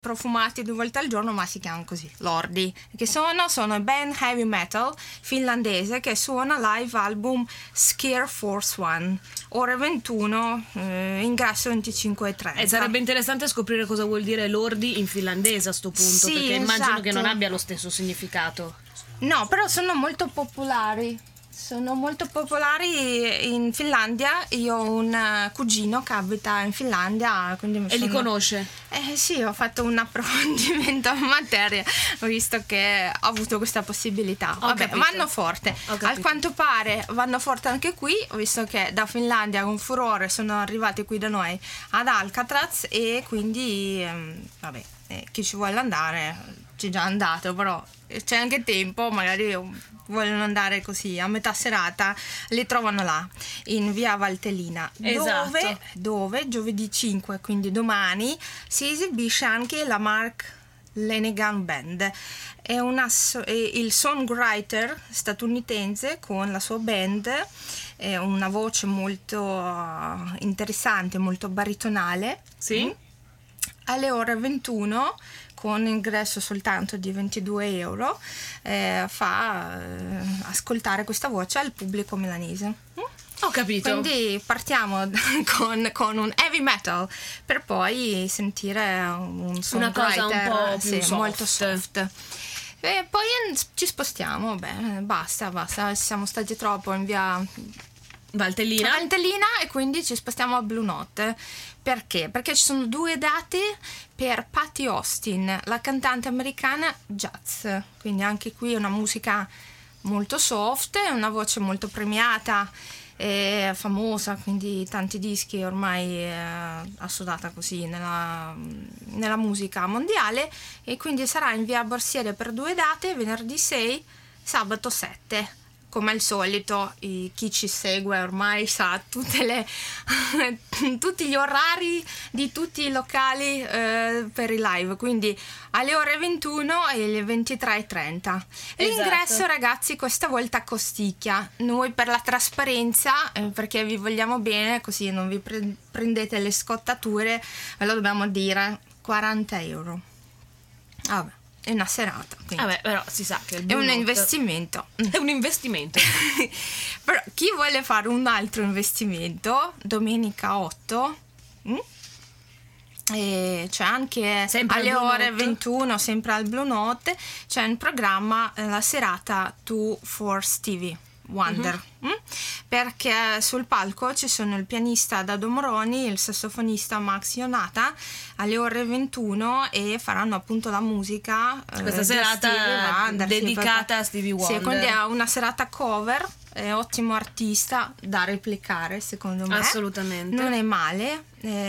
profumati 2 volte al giorno, ma si chiamano così, Lordi, che sono band heavy metal finlandese che suona live album Scare Force One, ore 21, ingresso 25:30. E sarebbe interessante scoprire cosa vuol dire Lordi in finlandese a sto punto, Sì, perché immagino esatto. che non abbia lo stesso significato. No, però sono molto popolari. Sono molto popolari in Finlandia. Io ho un cugino che abita in Finlandia, quindi Li conosce? Sì, ho fatto un approfondimento in materia, ho visto che ho avuto questa possibilità. Vabbè, vanno forte. A quanto pare vanno forte anche qui, ho visto che da Finlandia con furore sono arrivati qui da noi ad Alcatraz, e quindi vabbè, chi ci vuole andare c'è già andato, però c'è anche tempo, magari vogliono andare così a metà serata, li trovano là in via Valtellina, esatto. dove giovedì 5, quindi domani, si esibisce anche la Mark Lanegan Band. È il songwriter statunitense con la sua band, è una voce molto interessante, molto baritonale. Sì. Alle ore 21, con ingresso soltanto di 22 euro, fa ascoltare questa voce al pubblico milanese. Ho capito. Quindi partiamo con un heavy metal per poi sentire un songwriter, una cosa un po' più soft. Molto soft. E poi ci spostiamo, basta, siamo stati troppo in via Valtellina, e quindi ci spostiamo a Blue Note. Perché? Perché ci sono 2 date per Patti Austin, la cantante americana jazz, quindi anche qui una musica molto soft, una voce molto premiata e famosa, quindi tanti dischi ormai assodata così nella musica mondiale, e quindi sarà in via Borsiere per 2 date, venerdì 6, sabato 7. Come al solito, chi ci segue ormai sa tutti gli orari di tutti i locali per i live, quindi alle ore 21 e alle 23:30. L'ingresso, esatto. Ragazzi, questa volta costicchia. Noi per la trasparenza, perché vi vogliamo bene, così non vi prendete le scottature, ve lo dobbiamo dire, 40 euro. Vabbè. È una serata, vabbè, però si sa che è un investimento. È un investimento. Però chi vuole fare un altro investimento, domenica 8, e c'è anche sempre alle ore Note. 21, sempre al Blue Note, c'è in programma la serata To Force TV Wonder, perché sul palco ci sono il pianista Dado Moroni, il sassofonista Max Ionata alle ore 21, e faranno appunto la musica questa serata dedicata a Stevie Wonder. Sì, quindi è una serata cover, è ottimo artista da replicare, secondo me. Assolutamente. Non è male.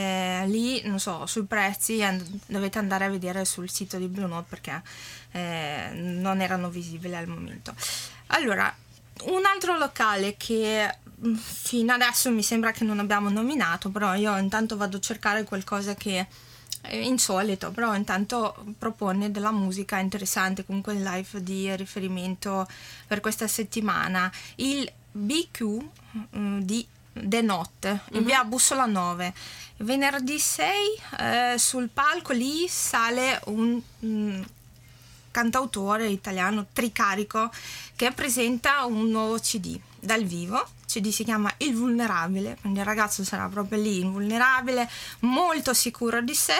Lì, non so, sui prezzi dovete andare a vedere sul sito di Blue Note, perché non erano visibili al momento. Allora, un altro locale che fino adesso mi sembra che non abbiamo nominato, però io intanto vado a cercare qualcosa che è insolito, però intanto propone della musica interessante, comunque il live di riferimento per questa settimana, il BQ di The Knot in via Bussola 9, venerdì 6. Sul palco lì sale un cantautore italiano, Tricarico, che presenta un nuovo CD dal vivo. Il CD si chiama Il Vulnerabile, quindi il ragazzo sarà proprio lì, invulnerabile, molto sicuro di sé.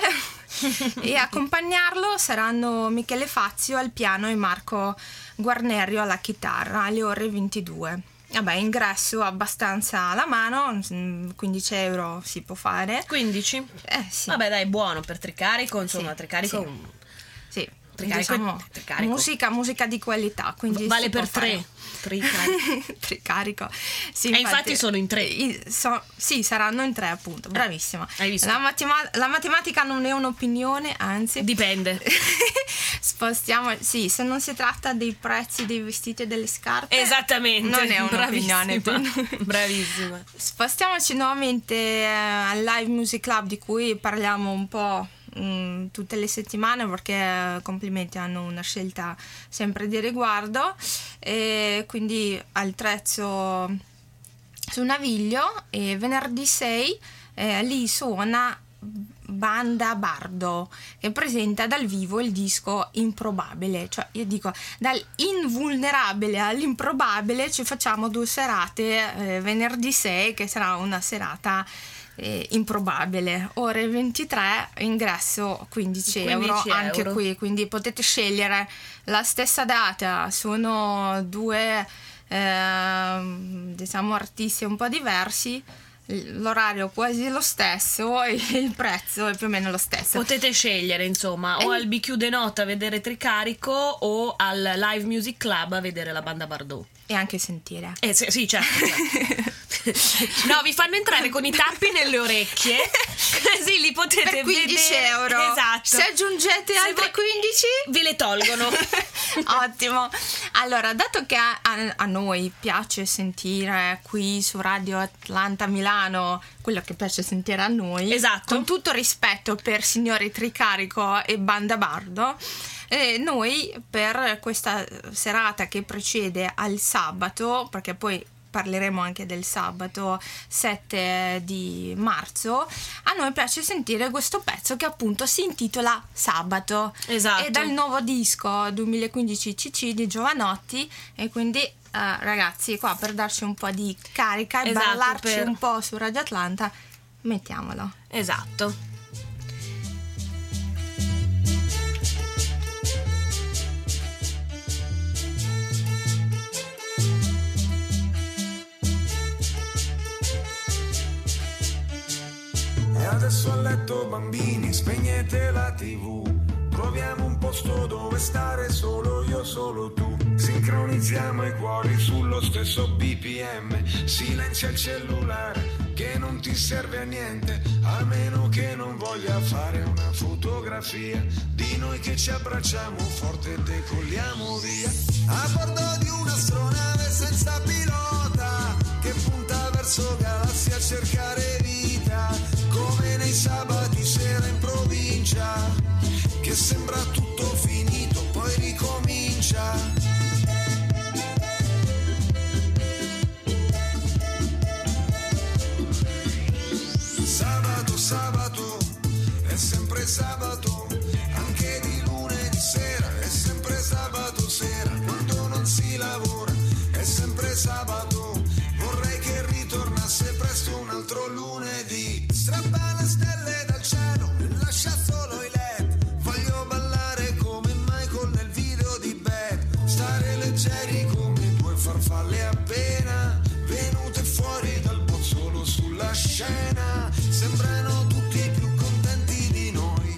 E accompagnarlo saranno Michele Fazio al piano e Marco Guarnerio alla chitarra alle ore 22. Vabbè, ingresso abbastanza alla mano, 15 euro si può fare. 15? Sì. Vabbè, dai, buono per Tricarico, insomma, Sì, Tricarico. Sì. Tricarico, musica di qualità, quindi vale per 3. Tricarico. Sì, e infatti sono in 3. Sì, saranno in 3, appunto. Bravissima. Hai visto? La matematica non è un'opinione, anzi dipende. Spostiamo, sì, se non si tratta dei prezzi dei vestiti e delle scarpe, esattamente, non è un'opinione. Bravissima. Spostiamoci nuovamente al Live Music Club, di cui parliamo un po' tutte le settimane, perché complimenti, hanno una scelta sempre di riguardo, e quindi al Trezzo su Naviglio, e venerdì 6 lì suona Banda Bardo, che presenta dal vivo il disco Improbabile. Cioè, io dico, dal invulnerabile all'improbabile ci facciamo 2 serate, venerdì 6, che sarà una serata improbabile, ore 23, ingresso 15 euro anche qui, quindi potete scegliere la stessa data. Sono 2 diciamo artisti un po' diversi, l'orario quasi lo stesso e il prezzo è più o meno lo stesso. Potete scegliere, insomma, o al BQ de Notte a vedere Tricarico o al Live Music Club a vedere la Banda Bardot. E anche sentire. Sì, certo. No, vi fanno entrare con i tappi nelle orecchie, così li potete per 15 vedere. euro. Esatto. Se aggiungete altre 15 ve le tolgono. Ottimo. Allora, dato che a noi piace sentire qui su Radio Atlanta Milano quello che piace sentire a noi, esatto, con tutto rispetto per signori Tricarico e Banda Bardo, noi per questa serata che precede al sabato, perché poi parleremo anche del sabato 7 di marzo, a noi piace sentire questo pezzo che appunto si intitola Sabato. Esatto. È dal nuovo disco 2015 CC di Giovanotti, e quindi ragazzi, qua per darci un po' di carica e esatto, ballarci un po' su Radio Atlanta, mettiamolo. Esatto. E adesso a letto bambini, spegnete la TV, troviamo un posto dove stare solo io, solo tu. Sincronizziamo i cuori sullo stesso BPM, silenzia il cellulare che non ti serve a niente, a meno che non voglia fare una fotografia di noi che ci abbracciamo forte e decolliamo via. A bordo di un'astronave senza pilota che punta verso galassie a cercare vita, come nei sabati sera in provincia, che sembra tutto finito, poi ricomincia. Sabato, sabato, è sempre sabato, anche di lunedì sera, è sempre sabato sera, quando non si lavora, è sempre sabato, vorrei che ritornasse presto un altro lunedì. Strappa le stelle dal cielo e lascia solo i LED, voglio ballare come Michael nel video di Bad, stare leggeri come 2 farfalle appena venute fuori dal bozzolo sulla scena, sembrano tutti più contenti di noi,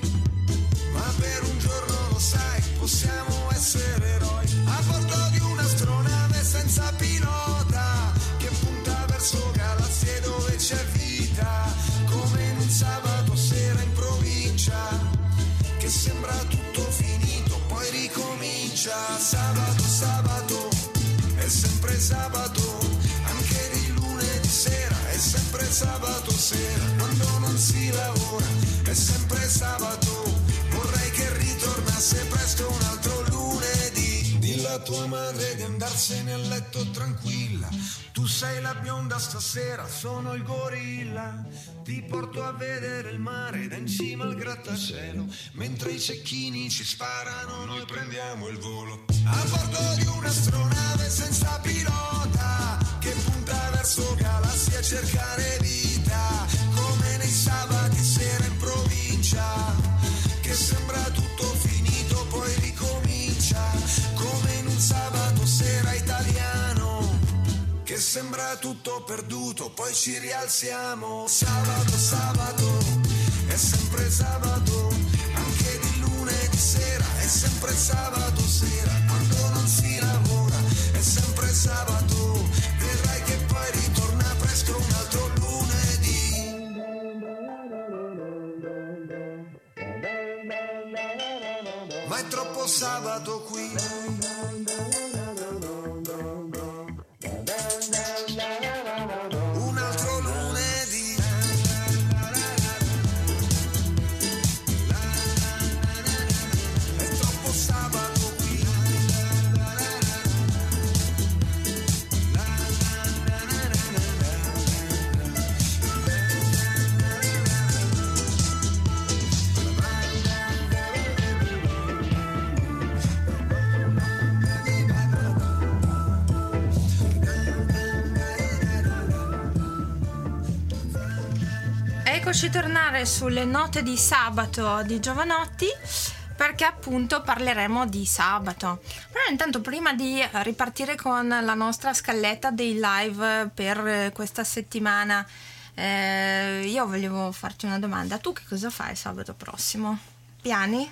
ma per un giorno lo sai, possiamo essere eroi, a bordo di un'astronave senza pilota che punta verso galassie dove c'è vita, come in un sabato sera in provincia, che sembra tutto finito, poi ricomincia. Sabato, sabato, è sempre sabato, anche di lunedì sera, è sempre sabato sera, quando non si lavora, è sempre sabato, vorrei che ritornasse presto un altro lunedì. Dillo a tua madre di andarsene a letto tranquilla, tu sei la bionda stasera, sono il gorilla, ti porto a vedere il mare da in cima al grattacielo, mentre i cecchini ci sparano noi prendiamo il volo, a bordo di un'astronave senza pilota che punta verso galassie a cercare vita, come nei sabati sera in provincia, che sembra tutto finito poi ricomincia, come in un sabato sera italiano, che sembra tutto perduto poi ci rialziamo. Sabato, sabato, è sempre sabato, anche di lunedì sera, è sempre sabato sera, quando non si lavora, è sempre sabato, vedrai che poi ritorna presto un altro lunedì. Ma è troppo sabato qui, un altro lunedì. È troppo sabato qui. eccoci tornare sulle note di sabato di Giovanotti, perché appunto parleremo di sabato. Però intanto, prima di ripartire con la nostra scaletta dei live per questa settimana, io volevo farti una domanda. Tu che cosa fai sabato prossimo? Piani?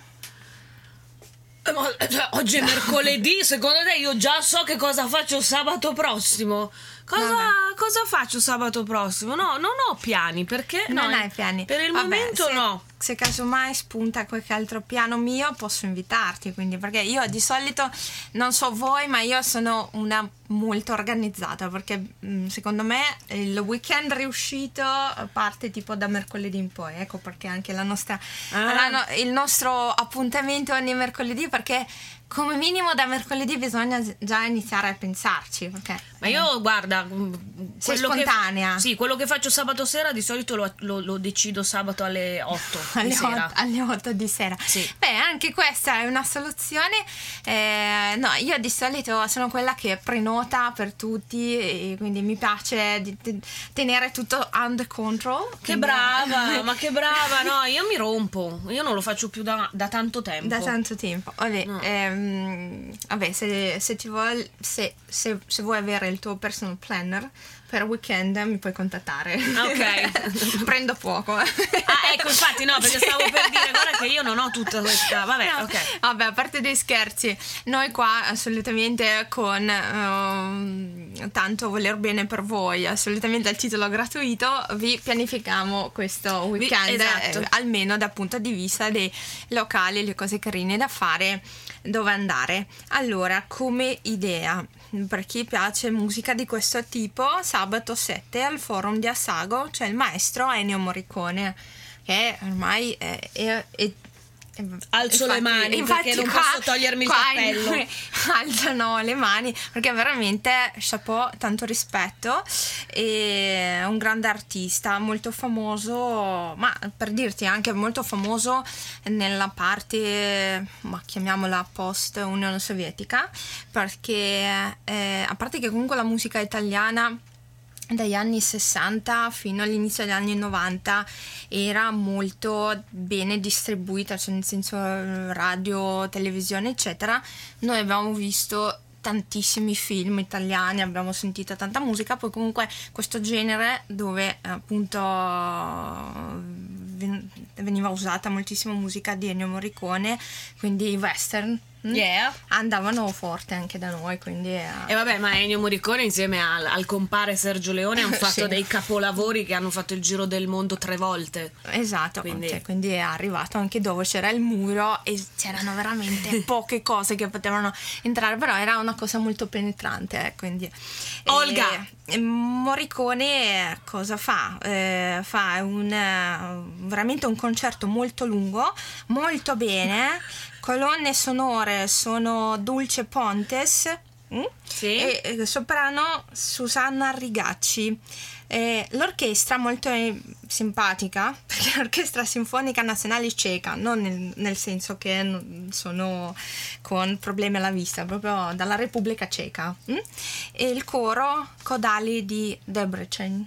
Oggi è mercoledì, secondo te io già so che cosa faccio sabato prossimo? Cosa faccio sabato prossimo? No, non ho piani, perché non hai piani. Per il momento no. Se casomai spunta qualche altro piano mio, posso invitarti, quindi, perché io di solito, non so voi, ma io sono una molto organizzata, perché secondo me il weekend riuscito parte tipo da mercoledì in poi, ecco perché anche il nostro appuntamento ogni mercoledì, perché come minimo da mercoledì bisogna già iniziare a pensarci, perché ma io guarda, sei spontanea. Quello che faccio sabato sera di solito lo decido sabato alle 8 di sera. Alle 8 di sera. Sì. Beh, anche questa è una soluzione. No, io di solito sono quella che prenota per tutti, e quindi mi piace tenere tutto under control. Che brava, ma che brava. No, io mi rompo, io non lo faccio più da tanto tempo. Da tanto tempo. Vabbè, no. Vabbè, se vuoi avere il tuo personal planner per weekend mi puoi contattare. Ok. Prendo poco. Ecco, infatti no, perché stavo per dire, guarda che io non ho tutta questa. Vabbè, no. Ok. Vabbè, a parte dei scherzi, noi qua assolutamente con tanto voler bene per voi, assolutamente al titolo gratuito, vi pianifichiamo questo weekend, esatto. Almeno dal punto di vista dei locali, le cose carine da fare, dove andare. Allora, come idea, per chi piace musica di questo tipo, sabato 7 al Forum di Assago c'è il maestro Ennio Morricone, che ormai è alzo le mani, perché non posso togliermi il cappello. Alzano le mani, perché veramente chapeau, tanto rispetto, è un grande artista, molto famoso, ma per dirti anche molto famoso nella parte, ma chiamiamola post Unione Sovietica, perché a parte che comunque la musica italiana dagli anni 60 fino all'inizio degli anni 90 era molto bene distribuita, cioè nel senso radio, televisione eccetera. Noi abbiamo visto tantissimi film italiani, abbiamo sentito tanta musica, poi comunque questo genere dove appunto veniva usata moltissima musica di Ennio Morricone, quindi i western, andavano forte anche da noi, quindi e vabbè, ma Ennio Morricone insieme al compare Sergio Leone hanno fatto sì. dei capolavori che hanno fatto il giro del mondo 3 volte. Esatto, quindi è arrivato anche dove c'era il muro e c'erano veramente poche cose che potevano entrare, però era una cosa molto penetrante, quindi Olga Morricone cosa fa? Fa veramente un concerto molto lungo, molto bene. Colonne sonore sono Dulce Pontes, sì. e soprano Susanna Rigacci. L'orchestra molto simpatica, perché l'Orchestra Sinfonica Nazionale Ceca, non nel senso che sono con problemi alla vista, proprio dalla Repubblica Ceca, e il coro Kodali di Debrecen.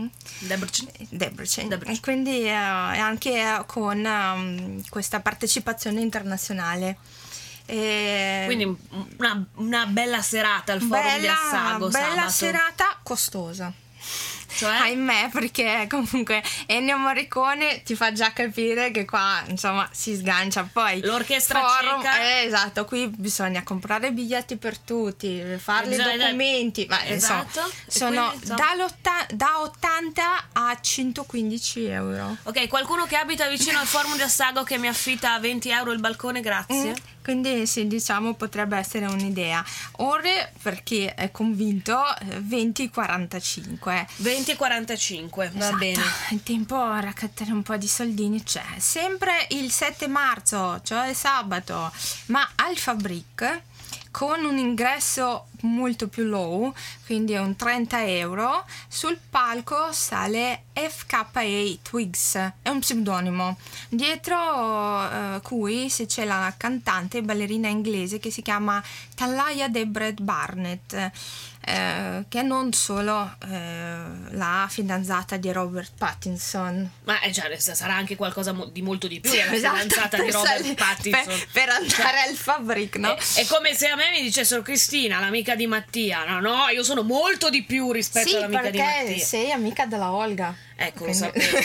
E quindi anche con questa partecipazione internazionale. Quindi una bella serata al Forum di Assago. Bella sabato. Serata costosa. Cioè? Ahimè, perché comunque Ennio Morricone ti fa già capire che qua insomma si sgancia. Poi l'orchestra ceca, esatto, qui bisogna comprare biglietti per tutti, farli documenti, esatto. Sono da 80 a 115 euro. Ok, qualcuno che abita vicino al Forum di Assago che mi affitta a 20 euro il balcone, grazie. Quindi sì, diciamo potrebbe essere un'idea. Ore, per chi è convinto, 20:45. 20:45, va esatto. bene. Il tempo a raccattare un po' di soldini c'è. Sempre il 7 marzo, cioè sabato, ma al Fabric, con un ingresso molto più low, quindi è un 30 euro. Sul palco sale FKA Twigs, è un pseudonimo, dietro cui si c'è la cantante e ballerina inglese che si chiama Talia Debret Barnett, che è non solo la fidanzata di Robert Pattinson, ma sarà anche qualcosa di molto di più della fidanzata di Robert Pattinson, per andare al Fabric, no? È come se a me mi dicessero: Cristina, l'amica di Mattia. No, io sono molto di più rispetto all'amica di Mattia. Sì, perché sei amica della Olga. Ecco, lo sapevo.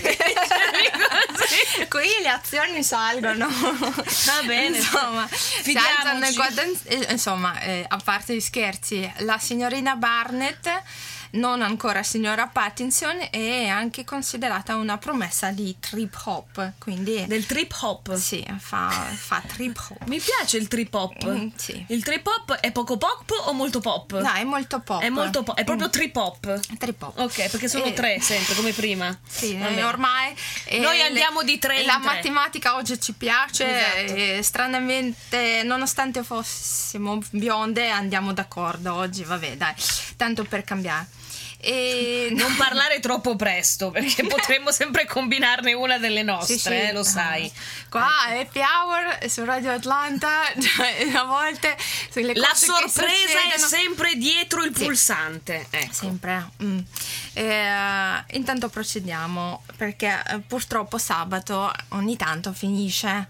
Qui le azioni salgono. Va bene, insomma, fidiamoci. Insomma, a parte gli scherzi, la signorina Barnett, non ancora signora Pattinson, è anche considerata una promessa di trip hop, quindi del trip hop. Sì, fa trip hop. Mi piace il trip hop. Sì. Il trip hop è poco pop o molto pop? No, è molto pop. È molto pop, è proprio trip hop. Trip hop. Ok, perché sono tre sempre come prima. Sì, ormai noi andiamo di tre in la tre. matematica oggi ci piace, esatto. Stranamente, nonostante fossimo bionde, andiamo d'accordo oggi, vabbè, dai, tanto per cambiare. Non parlare troppo presto, perché potremmo sempre combinarne una delle nostre, sì. Lo sai. Qua Happy Hour su Radio Atlanta, cioè, a volte le la cose sorpresa è sempre dietro il pulsante, ecco. Sempre. Intanto procediamo, perché purtroppo sabato ogni tanto finisce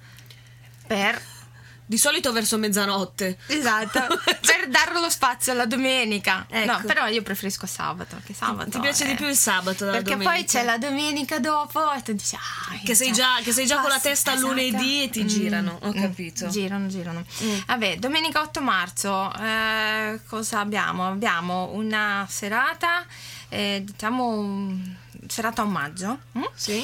di solito verso mezzanotte. Esatto, per dare lo spazio alla domenica. Ecco. No, però io preferisco sabato, che sabato ti piace di più il sabato dalla perché domenica? Poi c'è la domenica dopo e tu dici che sei già con la testa esatto. lunedì e ti girano. Ho capito. Girano. Vabbè, domenica 8 marzo cosa abbiamo? Abbiamo una serata, serata omaggio, sì,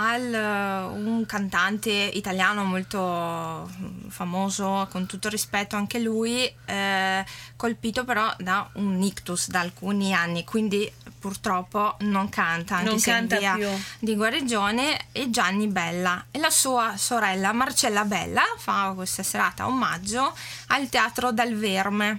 un cantante italiano molto famoso, con tutto rispetto anche lui, colpito però da un ictus da alcuni anni, quindi purtroppo non canta, anche se in via di guarigione. E Gianni Bella e la sua sorella Marcella Bella fa questa serata omaggio al Teatro Dal Verme.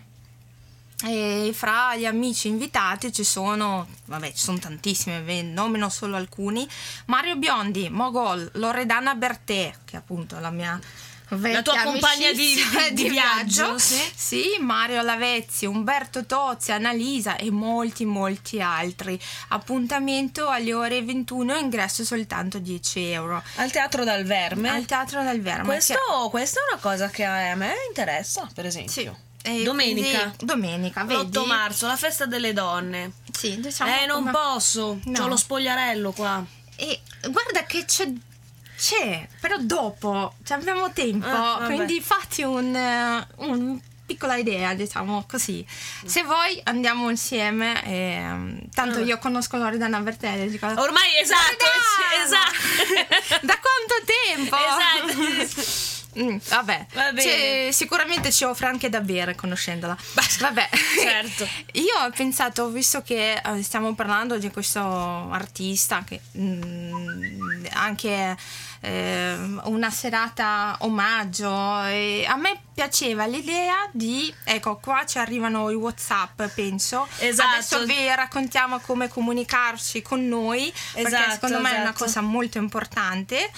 E fra gli amici invitati ci sono tantissimi, ve nomino solo alcuni: Mario Biondi, Mogol, Loredana Bertè, che è appunto la mia la tua compagna di viaggio, sì, Mario Lavezzi, Umberto Tozzi, Annalisa e molti altri. Appuntamento alle ore 21, ingresso soltanto 10 euro al Teatro Dal Verme. Questa è una cosa che a me interessa, per esempio. Sì. Domenica, vedi? l'8 marzo, la festa delle donne. Sì, diciamo non posso, no. C'ho lo spogliarello qua. E guarda che c'è, però dopo abbiamo tempo, quindi fatti un piccola idea, diciamo così. Se vuoi andiamo insieme, tanto io conosco Loredana Bertelli. Ormai esatto. Da quanto tempo? Esatto. Vabbè, sicuramente ci offre anche da bere conoscendola. Vabbè, certo. Io ho pensato, visto che stiamo parlando di questo artista che anche una serata omaggio, e a me piaceva l'idea di, ecco, qua ci arrivano i WhatsApp, penso. Esatto. Adesso vi raccontiamo come comunicarci con noi, perché secondo me è una cosa molto importante.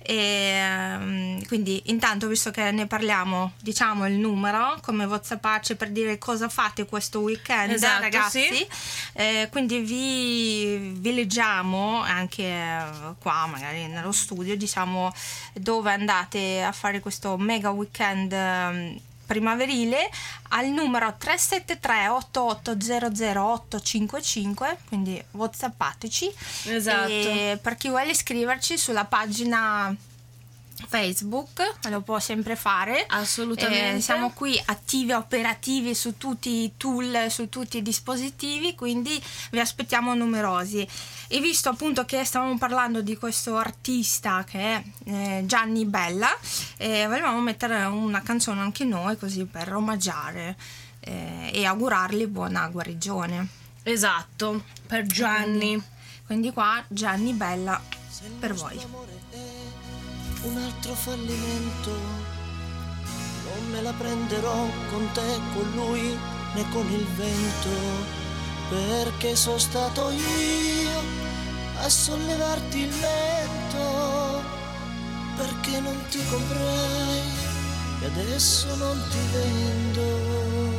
E quindi intanto, visto che ne parliamo, diciamo il numero come WhatsApp per dire cosa fate questo weekend, ragazzi. Sì. Quindi vi leggiamo anche qua magari nello studio, diciamo, dove andate a fare questo mega weekend primaverile, al numero 373 8800 855, quindi whatsappateci. Esatto. E per chi vuole iscriverci sulla pagina Facebook lo può sempre fare, assolutamente. Siamo qui attivi e operativi su tutti i tool, su tutti i dispositivi, quindi vi aspettiamo numerosi. E visto appunto che stavamo parlando di questo artista che è Gianni Bella, volevamo mettere una canzone anche noi, così per omaggiare e augurargli buona guarigione. Esatto, per Gianni. Quindi qua Gianni Bella per voi. Un altro fallimento, non me la prenderò con te, con lui, né con il vento, perché sono stato io a sollevarti il mento, perché non ti comprai e adesso non ti vendo.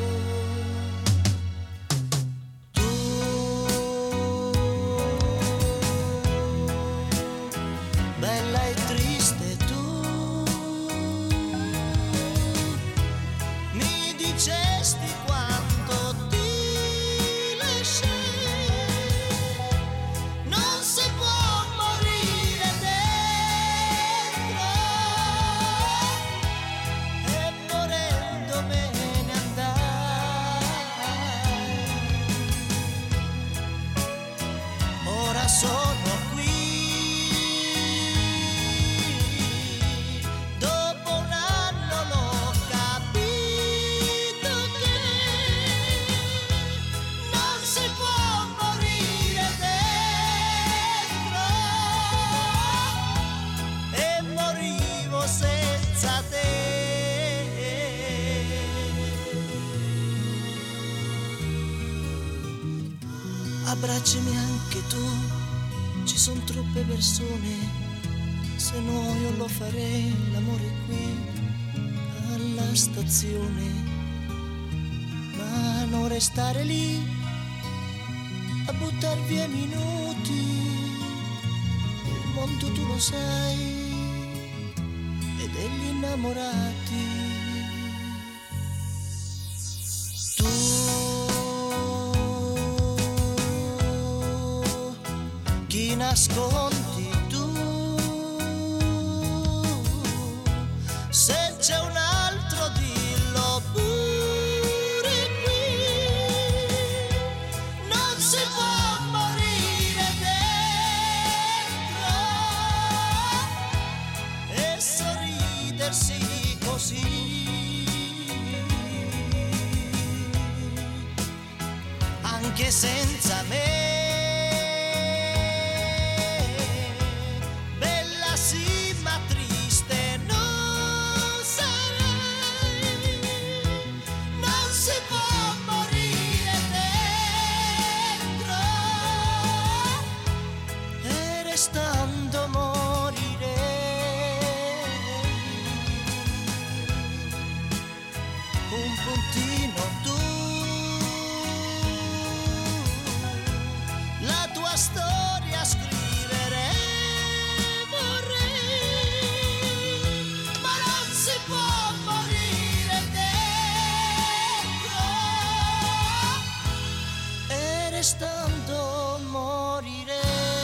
Abbracciami anche tu, ci sono troppe persone, se no io lo farei l'amore qui alla stazione, ma non restare lì a buttar via minuti, il mondo tu lo sai, e degli innamorati. Nascondi tu, se c'è un altro dillo pure qui, non si può morire dentro e sorridersi così, anche senza me. Restando morirei, un puntino tu, la tua storia scrivere vorrei, ma non si può morire dentro e restando morirei.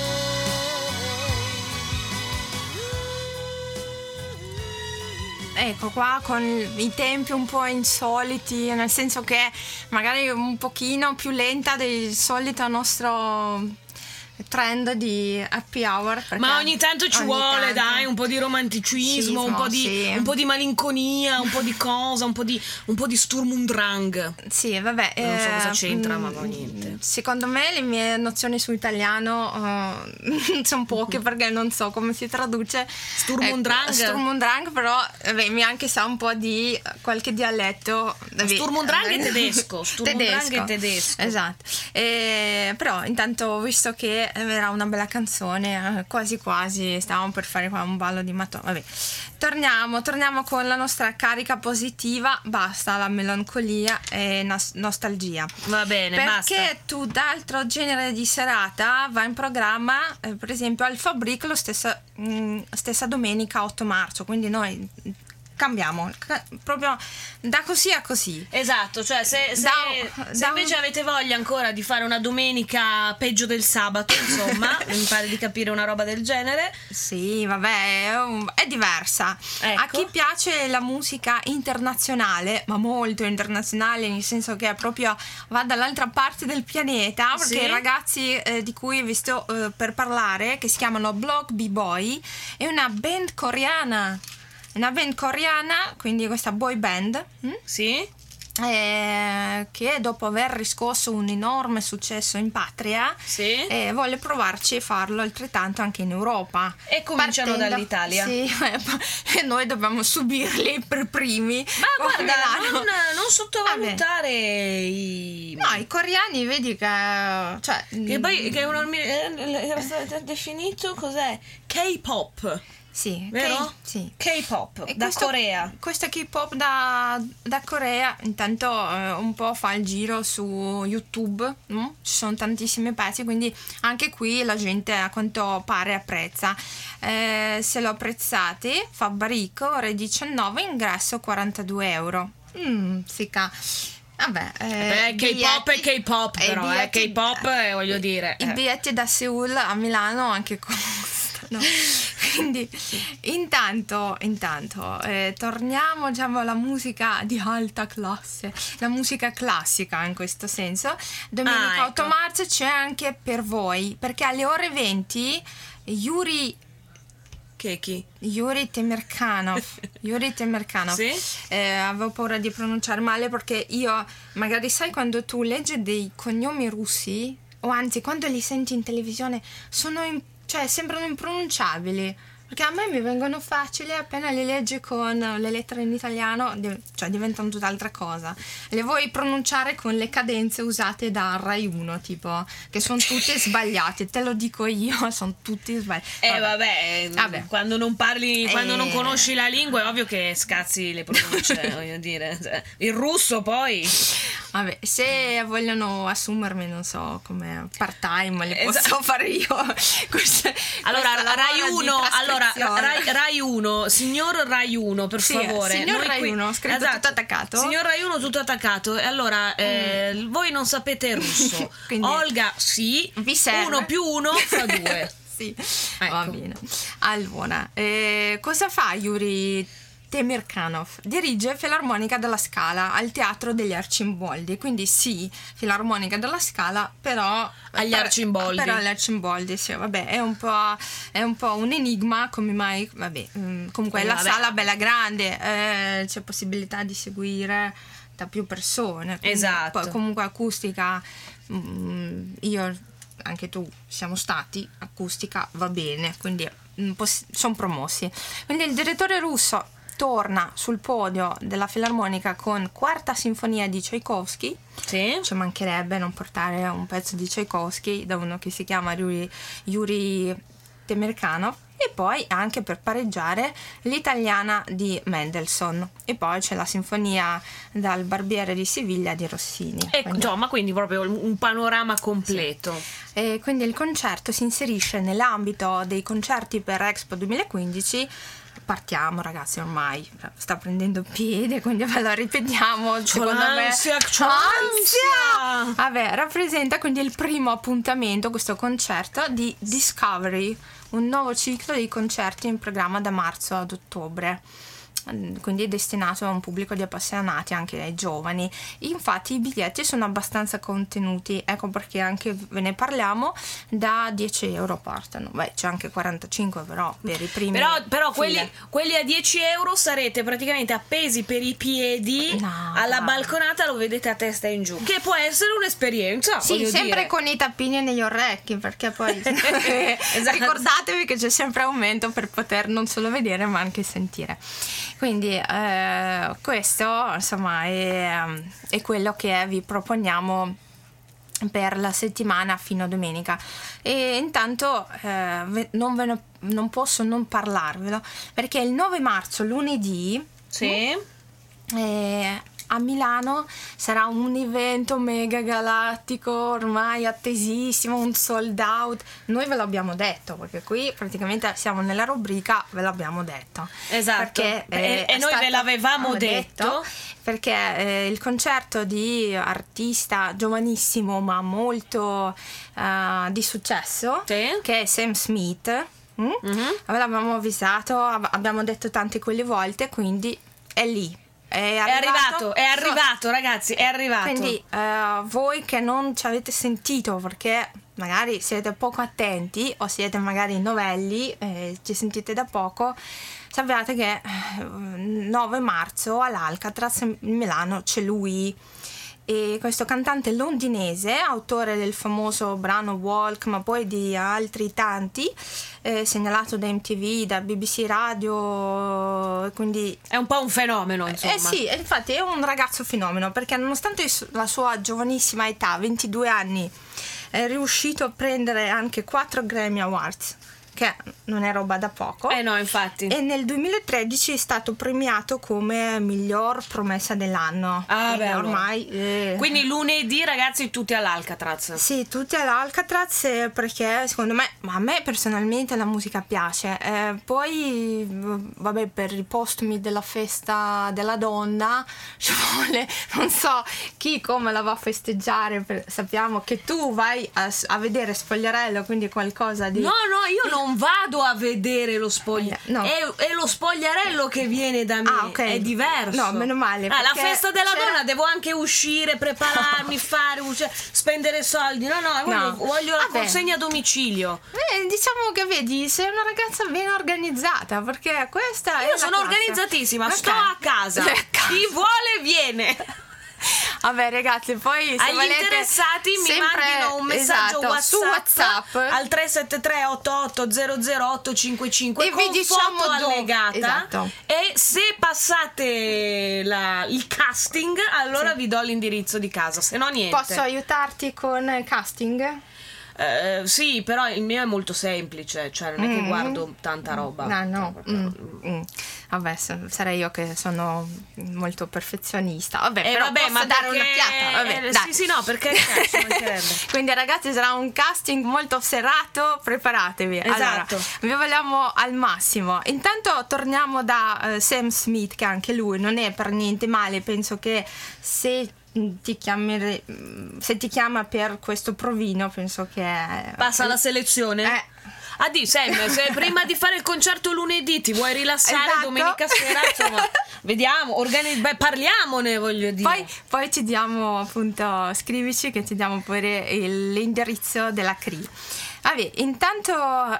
Ecco qua con i tempi un po' insoliti, nel senso che magari un pochino più lenta del solito nostro trend di happy hour, ma ogni tanto ci vuole, dai, un po' di romanticismo, un po' di malinconia, un po' di cosa, un po' di Sturm und Drang. Sì, vabbè, non so cosa c'entra, ma va niente. Secondo me le mie nozioni su italiano sono poche, perché non so come si traduce Sturm und Drang, però vabbè, mi anche sa un po' di qualche dialetto. Sturm und Drang è tedesco. Esatto. Però intanto, visto che era una bella canzone, quasi stavamo per fare qua un ballo di matto. Vabbè, torniamo con la nostra carica positiva. Basta la melancolia e nostalgia. Va bene, basta. Perché tu d'altro genere di serata va in programma, per esempio al Fabric lo stessa domenica 8 marzo, quindi noi cambiamo proprio da così a così. Esatto, cioè se invece avete voglia ancora di fare una domenica peggio del sabato, insomma, mi pare di capire una roba del genere. Sì, vabbè, è diversa. Ecco. A chi piace la musica internazionale, ma molto internazionale, nel senso che proprio va dall'altra parte del pianeta, perché sì? I ragazzi di cui vi sto per parlare, che si chiamano Block B-Boy, è una band coreana, quindi questa boy band. Sì? che dopo aver riscosso un enorme successo in patria vuole provarci e farlo altrettanto anche in Europa, e cominciano dall'Italia. Sì, e noi dobbiamo subirli per primi. Ma guarda, non sottovalutare i coreani, vedi che che poi che era stato definito cos'è? K-pop. Sì, vero? Sì. K-pop e da Corea. Questo K-pop da Corea intanto un po' fa il giro su YouTube, no? Ci sono tantissimi pezzi, quindi anche qui la gente a quanto pare apprezza. Se lo apprezzate, Fabbrico, ore 19, ingresso 42 euro. Vabbè, K-pop è K-pop, però K-pop voglio dire. I biglietti da Seoul a Milano anche costano. Quindi intanto torniamo alla musica di alta classe, la musica classica in questo senso. Domenica 8 marzo c'è anche per voi, perché alle ore 20 Yuri Temirkanov. Sì? Avevo paura di pronunciare male, perché io magari, sai, quando tu leggi dei cognomi russi, o anzi quando li senti in televisione, sembrano impronunciabili, perché a me mi vengono facili, appena le leggi con le lettere in italiano diventano tutt'altra cosa. Le vuoi pronunciare con le cadenze usate da Rai 1, tipo, che sono tutte sbagliate, te lo dico io, sono tutti sbagliati. Vabbè. Quando non parli, quando non conosci la lingua, è ovvio che scazzi le pronunce, voglio dire. Il russo poi. Vabbè, se vogliono assumermi, non so, come part time, le posso fare io. Rai 1, signor Rai 1, per favore. Signor Rai 1, scritto tutto attaccato. Signor Rai 1, tutto attaccato. E allora, voi non sapete il russo. Quindi, Olga, sì. Vi serve. 1 più 1 fa 2. Sì, ecco. Va bene. Allora, cosa fa Yuri Temirkanov? Dirige Filarmonica della Scala al Teatro degli Arcimboldi, quindi sì, Filarmonica della Scala, però agli Arcimboldi. Però agli Arcimboldi, sì, vabbè, è un po' un enigma come mai, comunque la sala bella grande, c'è possibilità di seguire da più persone. Esatto. Poi comunque acustica, io, anche tu, siamo stati, acustica va bene, quindi sono promossi. Quindi il direttore russo torna sul podio della Filarmonica con Quarta Sinfonia di Tchaikovsky. Sì. Ci mancherebbe non portare un pezzo di Tchaikovsky da uno che si chiama Yuri Temirkanov, e poi anche per pareggiare l'italiana di Mendelssohn, e poi c'è la Sinfonia dal Barbiere di Siviglia di Rossini. Quindi proprio un panorama completo. Sì. E quindi il concerto si inserisce nell'ambito dei concerti per Expo 2015. Partiamo, ragazzi, ormai sta prendendo piede, quindi ve lo ripetiamo. Secondo me ansia. Vabbè, rappresenta quindi il primo appuntamento, questo concerto di Discovery, un nuovo ciclo di concerti in programma da marzo ad ottobre, quindi è destinato a un pubblico di appassionati, anche ai giovani. Infatti i biglietti sono abbastanza contenuti, ecco perché anche ve ne parliamo, da 10 euro partono. C'è anche 45 però per i primi. Però quelli a 10 euro sarete praticamente appesi per i piedi alla balconata, lo vedete a testa in giù, che può essere un'esperienza. Sì, sempre dire, con i tappini negli orecchi, perché poi esatto. Ricordatevi che c'è sempre aumento per poter non solo vedere ma anche sentire. Quindi questo, insomma, è quello che vi proponiamo per la settimana fino a domenica. E intanto non posso non parlarvelo, perché il 9 marzo, lunedì, sì, a Milano sarà un evento mega galattico, ormai attesissimo, un sold out. Noi ve l'abbiamo detto, perché qui praticamente siamo nella rubrica ve l'abbiamo detto. Esatto. E noi ve l'avevamo detto. Perché il concerto di artista giovanissimo ma molto di successo, sì, che è Sam Smith, ve l'abbiamo avvisato, abbiamo detto tante quelle volte, quindi è lì. È arrivato, ragazzi, è arrivato. Quindi voi che non ci avete sentito perché magari siete poco attenti o siete magari novelli, ci sentite da poco, sappiate che 9 marzo all'Alcatraz in Milano c'è lui. E questo cantante londinese, autore del famoso brano Walk, ma poi di altri tanti, segnalato da MTV, da BBC Radio, quindi è un po' un fenomeno, insomma. Sì, infatti è un ragazzo fenomeno, perché nonostante la sua giovanissima età, 22 anni, è riuscito a prendere anche 4 Grammy Awards, che non è roba da poco. No, infatti. E nel 2013 è stato premiato come miglior promessa dell'anno. Beh, ormai quindi lunedì, ragazzi, tutti all'Alcatraz. Sì, tutti all'Alcatraz, perché secondo me, ma a me personalmente la musica piace. Poi vabbè, per i postumi della festa della donna ci vuole, non so chi come la va a festeggiare, sappiamo che tu vai a vedere Spogliarello, quindi qualcosa di... No, io non vado a vedere lo spogliarello, no. È lo spogliarello che viene da me. Okay. È diverso. No, meno male. La festa della donna devo anche uscire, prepararmi, spendere soldi. Voglio la consegna a domicilio. Diciamo che vedi, sei una ragazza ben organizzata, perché questa io sono organizzatissima, sto a casa. Chi vuole viene. Vabbè ragazzi, poi se agli volete, interessati mi mandino un messaggio su WhatsApp al 373 8800 855 e con vi diciamo foto allegata. Esatto. E se passate il casting, allora vi do l'indirizzo di casa, se no niente. Posso aiutarti con il casting? Sì, però il mio è molto semplice, cioè non è che guardo tanta roba. Vabbè, sarei io che sono molto perfezionista. Vabbè, però posso ma dare un'occhiata. Vabbè, dai. Sì, no, perché ci mancherebbe. Quindi ragazzi, sarà un casting molto serrato, preparato. Esatto. Allora, vi vogliamo al massimo. Intanto torniamo da Sam Smith, che anche lui non è per niente male. Penso che se ti chiama per questo provino, penso che passa la selezione. Addio Sam, se prima di fare il concerto lunedì ti vuoi rilassare, esatto. Domenica sera, insomma, vediamo, parliamone, voglio dire. Poi ci diamo, appunto, scrivici che ti diamo pure l'indirizzo della CRI. Vabbè, intanto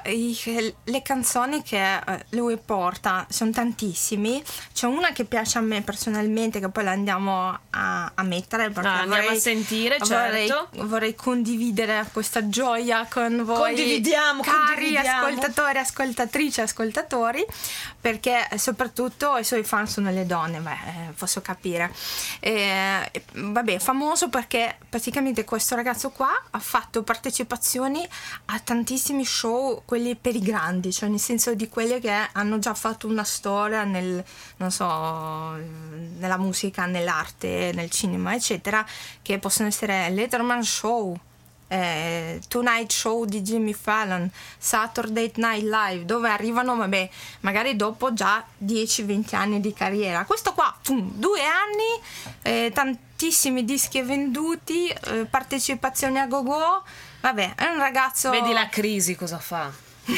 le canzoni che lui porta sono tantissimi. C'è una che piace a me personalmente, che poi la andiamo a mettere, perché andiamo a sentire, certo. Vorrei condividere questa gioia con voi. Condividiamo. Ascoltatori, ascoltatrici, ascoltatori, perché soprattutto i suoi fan sono le donne, posso capire. Vabbè, famoso perché praticamente questo ragazzo qua ha fatto partecipazioni a tantissimi show, quelli per i grandi, cioè nel senso di quelli che hanno già fatto una storia nella musica, nell'arte, nel cinema, eccetera, che possono essere Letterman Show, Tonight Show di Jimmy Fallon, Saturday Night Live, dove arrivano magari dopo già 10-20 anni di carriera. Questo qua 2 anni, tantissimi dischi venduti, partecipazioni a go-go. Vabbè, è un ragazzo... Vedi la crisi cosa fa.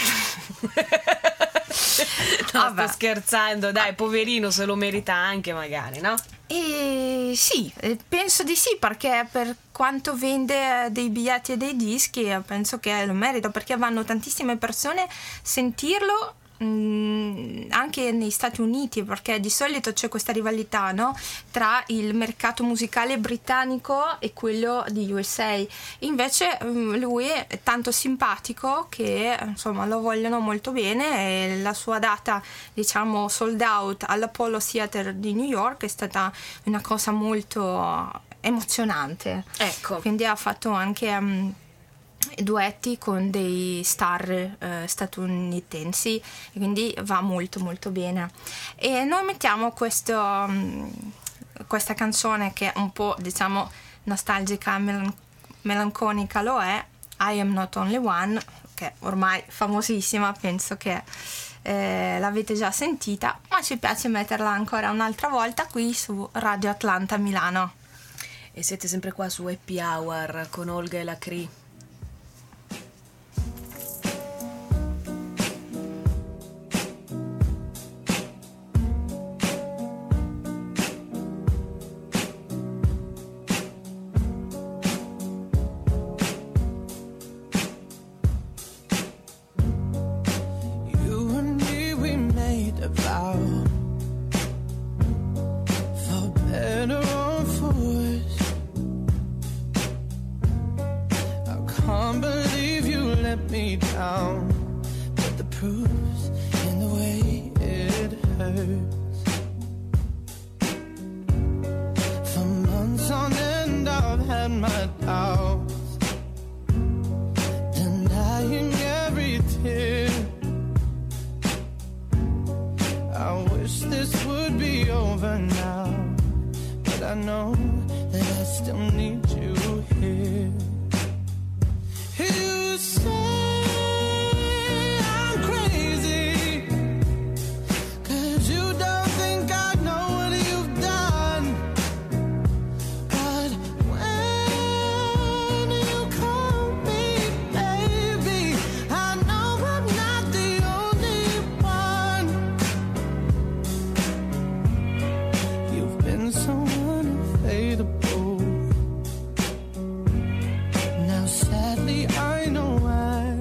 Sto scherzando, dai, poverino, se lo merita anche magari, no? Sì, penso di sì, perché per quanto vende dei biglietti e dei dischi, penso che lo merita, perché vanno tantissime persone a sentirlo anche negli Stati Uniti, perché di solito c'è questa rivalità, no? Tra il mercato musicale britannico e quello di USA. Invece lui è tanto simpatico che insomma lo vogliono molto bene, e la sua data, diciamo, sold out all'Apollo Theater di New York è stata una cosa molto emozionante. Ecco. Quindi ha fatto anche duetti con dei star statunitensi, e quindi va molto molto bene. E noi mettiamo questa canzone che è un po', diciamo, nostalgica, melanconica, lo è, I Am Not Only One, che ormai famosissima, penso che l'avete già sentita, ma ci piace metterla ancora un'altra volta qui su Radio Atlanta Milano. E siete sempre qua su Happy Hour con Olga e la Cri. me down, but the proof's in the way it hurts. For months on end I've had my doubts, denying every tear. I wish this would be over now, but I know that I still need you here. You say I'm crazy, 'cause you don't think I know what you've done. But when you call me baby, I know I'm not the only one. You've been so unfadable. Now sadly I know why.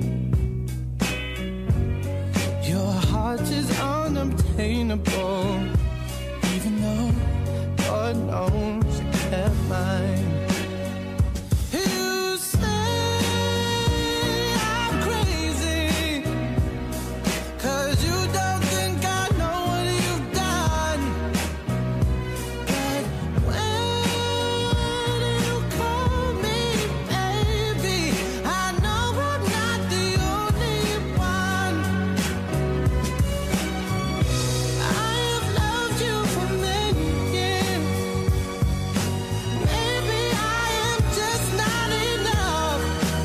Your heart is unobtainable, even though God knows you kept mine. You say I'm crazy, 'cause you don't think I know what you've done. But when you call me baby, I know I'm not the only one. I have loved you for many years. Maybe I am just not enough.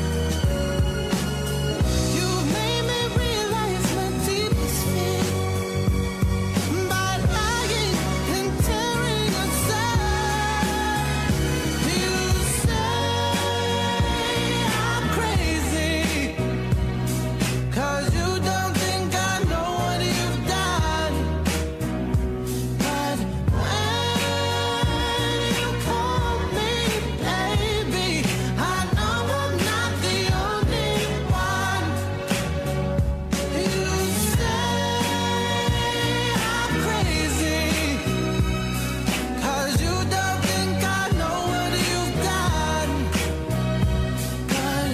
You've made me realize my deepest fear by lying and tearing us apart. You say I'm crazy, 'cause you don't think I know what you've done. But when you call me baby, I know I'm not the only one. You say I'm crazy, 'cause you don't think I know what you've done. But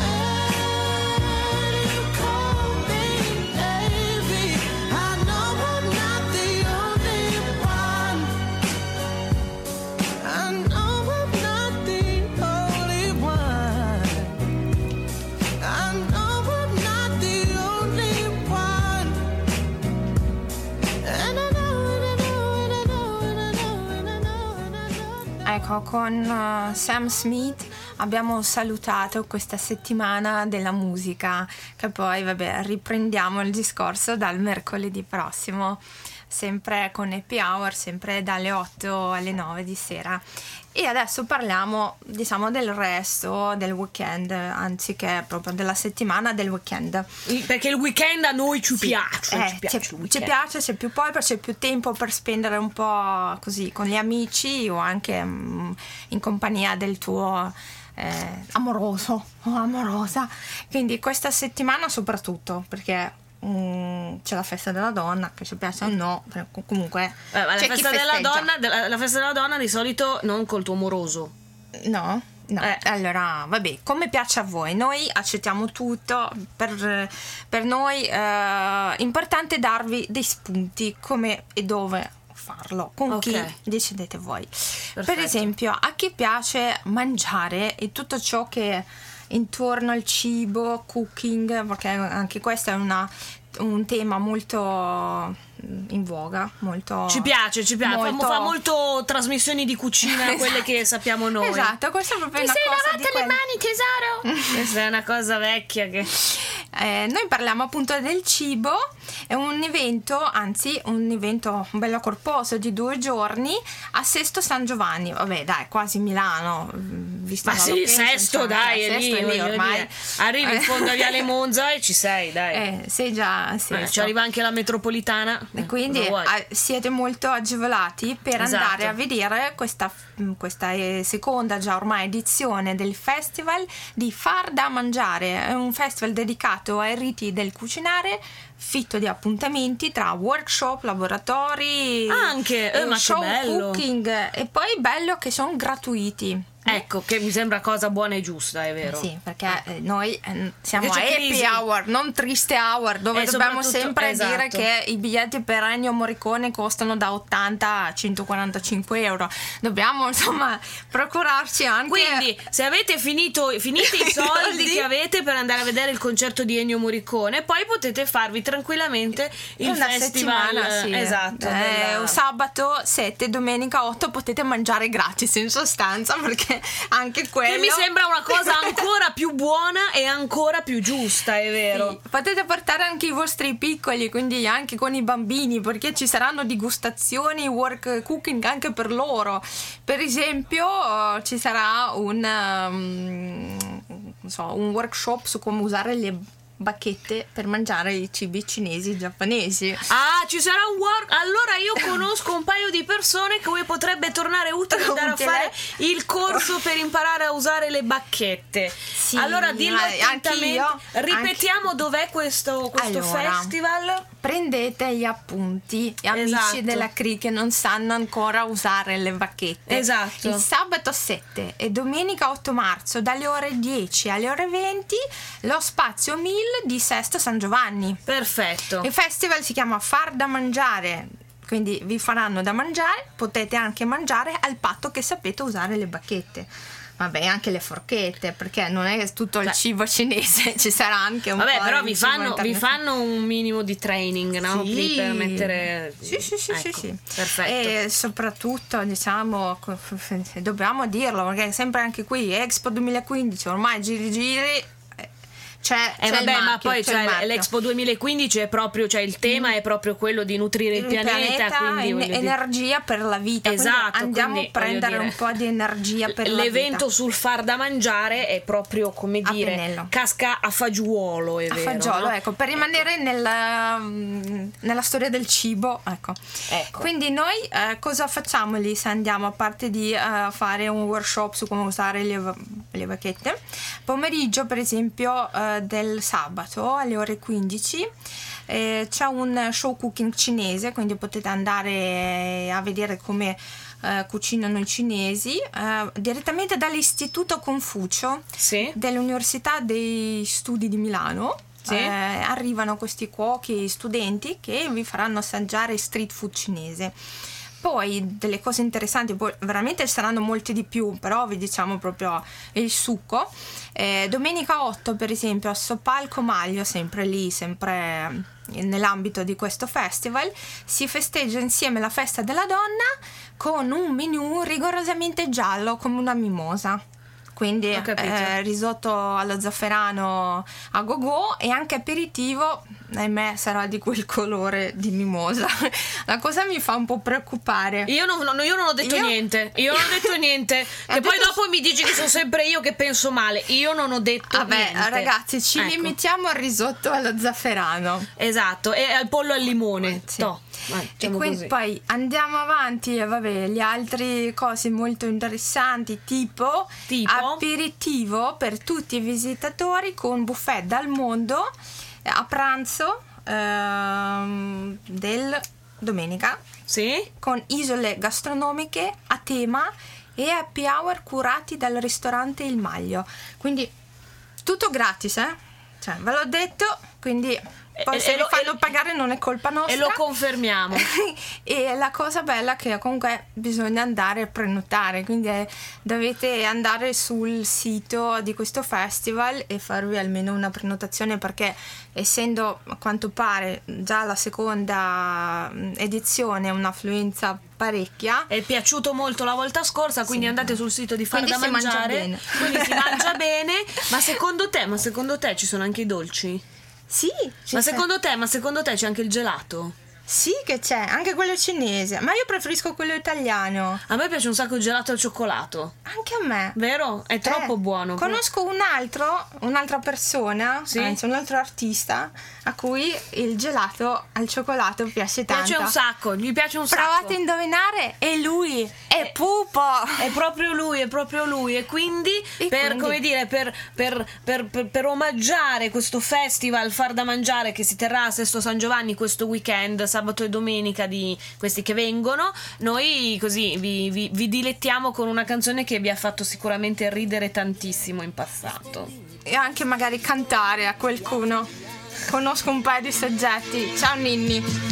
when you call me baby, I know I'm not the only one. I know I'm not the only one. I know I'm not the only one. And I know, and I know, and I know, and I know, and I know, and I know. Ecco, con Sam Smith abbiamo salutato questa settimana della musica, che poi, vabbè, riprendiamo il discorso dal mercoledì prossimo, sempre con Happy Hour, sempre dalle 8 alle 9 di sera. E adesso parliamo, diciamo, del resto del weekend, anziché proprio della settimana, del weekend. Perché il weekend a noi ci piace. Ci piace il ci weekend. piace, c'è più polvere, c'è più tempo per spendere un po' così con gli amici o anche in compagnia del tuo amoroso o amorosa. Quindi questa settimana soprattutto, perché c'è la festa della donna, che ci piace o no, però comunque Ma la c'è chi festa della festeggia. donna, la festa della donna di solito non col tuo amoroso. No, allora vabbè, come piace a voi, noi accettiamo tutto. Per noi importante darvi dei spunti come e dove farlo, con chi decidete voi. Perfetto. Per esempio, a chi piace mangiare e tutto ciò che è intorno al cibo, cooking, perché anche questo è un tema molto in voga, molto Ci piace, molto... fa molto trasmissioni di cucina, quelle che sappiamo noi. Esatto, questa è proprio Ti una sei cosa lavata di le quelle... mani, tesoro? Questa è una cosa vecchia che... Noi parliamo appunto del cibo, è un evento bello corposo di 2 giorni a Sesto San Giovanni, vabbè dai, quasi Milano, visto Ma la sì, location, Sesto, dai, è Sesto lì, ormai. dire. Arrivi in fondo a Viale Monza e ci sei, dai. Sei già a Sesto. Ci arriva anche la metropolitana. E quindi Cosa vuoi? siete molto agevolati per Esatto. andare a vedere questa seconda già ormai edizione del festival di Far da Mangiare. È un festival dedicato ai riti del cucinare, fitto di appuntamenti tra workshop, laboratori, Anche, ma che show bello. cooking, e poi bello che sono gratuiti. Ecco, che mi sembra cosa buona e giusta, è vero. Sì, perché noi siamo Perché a c'è happy crisi. hour, non triste hour, dove dobbiamo soprattutto- sempre dire esatto. che i biglietti per Ennio Morricone costano da 80 a 145 euro. Dobbiamo insomma procurarci anche. Quindi, se avete finito i soldi che avete per andare a vedere il concerto di Ennio Morricone, poi potete farvi tranquillamente il una festival. settimana, sì. Esatto. Sabato 7, domenica 8 potete mangiare gratis in sostanza, perché anche quello Che mi sembra una cosa ancora più buona e ancora più giusta, è vero. Sì, potete portare anche i vostri piccoli, quindi anche con i bambini, perché ci saranno degustazioni, work cooking anche per loro. Per esempio ci sarà un workshop su come usare le bacchette per mangiare i cibi cinesi e giapponesi. Ah, ci sarà un allora io conosco un paio di persone che potrebbe tornare utile andare a Utile? fare il corso per imparare a usare le bacchette. Sì, allora dillo attentamente. anch'io. Ripetiamo dov'è questo Allora, festival. Prendete gli appunti, amici Esatto. della CRI che non sanno ancora usare le bacchette. Esatto. Il sabato 7 e domenica 8 marzo dalle ore 10 alle ore 20 lo spazio 1000 di Sesto San Giovanni. Perfetto. Il festival si chiama Far da mangiare, quindi vi faranno da mangiare, potete anche mangiare al patto che sapete usare le bacchette. Vabbè, anche le forchette, perché non è tutto il cibo cinese, ci sarà anche un Vabbè, po' però di vi cibo fanno internazionale. un minimo di training, no? Sì. Per mettere. Sì, Ecco, sì. Perfetto. E soprattutto, diciamo, dobbiamo dirlo, perché sempre anche qui Expo 2015, ormai giri c'è il vabbè, ma marchio, poi c'è il marchio. l'Expo 2015 è proprio, il tema è proprio quello di nutrire il pianeta, quindi voglio dire- energia per la vita. Quindi Esatto, andiamo quindi, a prendere voglio un po' di energia per la l'evento vita. sul far da mangiare è proprio, come A dire, pennello. casca a fagiolo, è A vero, fagiolo, no? ecco, per rimanere nella storia del cibo, ecco. Quindi noi cosa facciamo lì se andiamo, a parte di fare un workshop su come usare le bacchette? Pomeriggio, per esempio, del sabato alle ore 15 c'è un show cooking cinese, quindi potete andare a vedere come cucinano i cinesi direttamente dall'Istituto Confucio Sì. dell'Università dei Studi di Milano. Sì. Arrivano questi cuochi studenti che vi faranno assaggiare street food cinese. Poi delle cose interessanti, poi veramente saranno molti di più, però vi diciamo proprio il succo. Domenica 8, per esempio, a Sopalco Maglio, sempre lì, sempre nell'ambito di questo festival, si festeggia insieme la festa della donna con un menù rigorosamente giallo come una mimosa. Quindi Ho capito. risotto allo zafferano a go-go e anche aperitivo, ahimè, sarà di quel colore di mimosa. La cosa mi fa un po' preoccupare. Io non ho detto niente. Io non ho detto niente. Ha Che poi detto- dopo mi dici che sono sempre io che penso male. Io non ho detto Vabbè, niente. ragazzi, ci Ecco. limitiamo al risotto allo zafferano. Esatto, e al pollo al limone. Sì. Toh, E diciamo quindi così. poi andiamo avanti e vabbè, le altre cose molto interessanti tipo aperitivo per tutti i visitatori con buffet dal mondo a pranzo del domenica Sì? con isole gastronomiche a tema e happy hour curati dal ristorante Il Maglio, quindi tutto gratis, cioè ve l'ho detto, quindi poi se vi fanno pagare non è colpa nostra E lo confermiamo. e la cosa bella è che comunque bisogna andare a prenotare, quindi dovete andare sul sito di questo festival e farvi almeno una prenotazione, perché essendo a quanto pare già la seconda edizione un'affluenza parecchia. È piaciuto molto la volta scorsa, quindi Sì. andate sul sito di Far Quindi da si mangia mangiare. bene. Quindi si mangia bene. Ma secondo te ci sono anche i dolci? Sì, Ma secondo te c'è anche il gelato? sì che c'è, anche quello cinese, ma io preferisco quello italiano. A me piace un sacco il gelato al cioccolato. Anche a me. Vero? È troppo buono. Conosco un'altra persona, Sì? anzi un altro artista a cui il gelato al cioccolato piace tanto. Piace un sacco, gli piace un sacco. Provate a indovinare, e lui è Pupa. È proprio lui e quindi come dire, per omaggiare questo festival Far da Mangiare che si terrà a Sesto San Giovanni questo weekend, sabato e domenica, di questi che vengono, noi così vi dilettiamo con una canzone che vi ha fatto sicuramente ridere tantissimo in passato e anche magari cantare a qualcuno. Conosco un paio di soggetti. Ciao Ninni.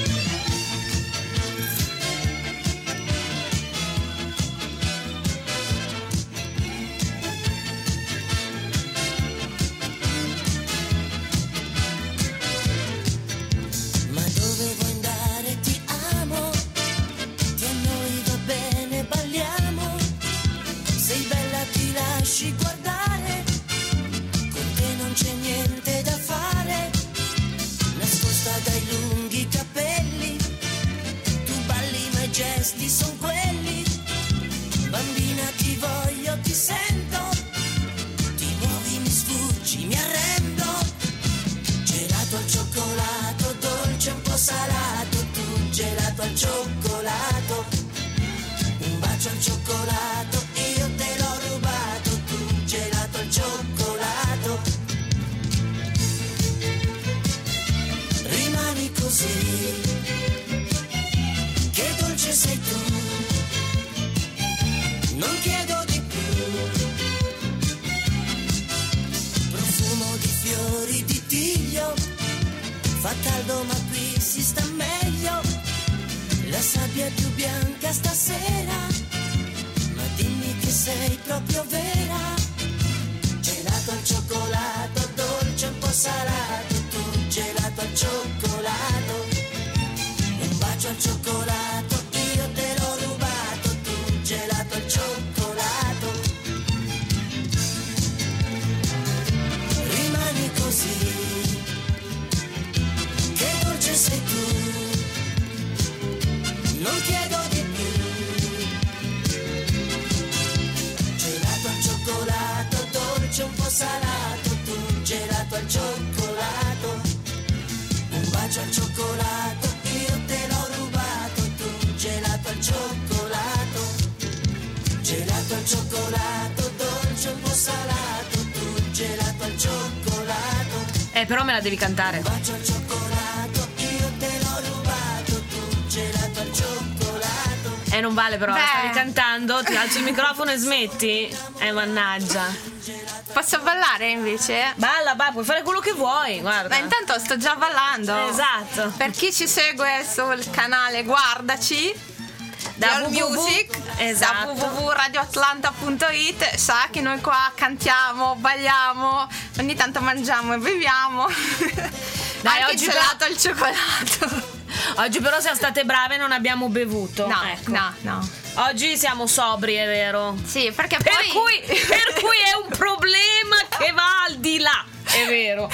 Guardare, con te non c'è niente da fare, nascosta dai lunghi capelli, tu balli ma i gesti son quelli, bambina ti voglio, ti sento, ti muovi, mi sfuggi, mi arrendo, gelato al cioccolato, dolce un po' salato, tu gelato al cioccolato, un bacio al cioccolato, io te l'ho rubato, tu gelato al cioccolato, rimani così, che dolce sei tu, non chiedo di più, profumo di fiori di tiglio, fa caldo ma qui si sta meglio, la sabbia è più bianca stasera, ma dimmi che sei proprio vera, gelato al cioccolato, dolce un po' salato, tu gelato al cioccolato, un bacio al cioccolato, io te l'ho rubato, tu gelato al cioccolato, rimani così, che dolce sei tu, non chiedo di più, gelato al cioccolato, dolce un po' salato, tu gelato al cioccolato, un bacio al cioccolato, io te l'ho rubato, tu gelato al cioccolato, gelato al cioccolato, dolce un po' salato, tu gelato al cioccolato, però me la devi cantare. un bacio al cioccolato, io te l'ho rubato, tu gelato al cioccolato. Non vale però, Beh. la stavi cantando, ti alzi il microfono e smetti. Mannaggia. Posso ballare invece? Balla, puoi fare quello che vuoi, guarda. Beh, intanto sto già ballando. Esatto. Per chi ci segue sul canale Guardaci Da All Music, esatto. da www.radioatlanta.it, sa che noi qua cantiamo, balliamo, ogni tanto mangiamo e beviamo. Dai, anche oggi gelato al cioccolato. Oggi però siamo state brave e non abbiamo bevuto. No, Ecco. no. Oggi siamo sobri, è vero. Sì, perché Per poi cui è un problema che va al di là, è vero,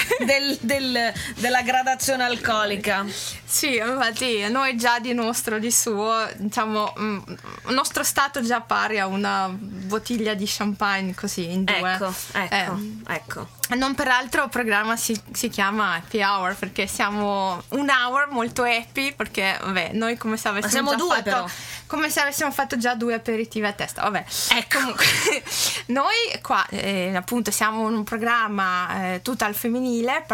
della gradazione alcolica. sì, infatti noi già di suo, diciamo, il nostro stato già pari a una bottiglia di champagne così in due. Ecco. Non peraltro il programma si chiama Happy Hour perché siamo un hour molto happy perché vabbè, noi come se avessimo siamo già due, fatto però. come se avessimo fatto già 2 aperitivi a testa. Vabbè. Ecco. Comunque, noi qua appunto siamo un programma tutto al femminile,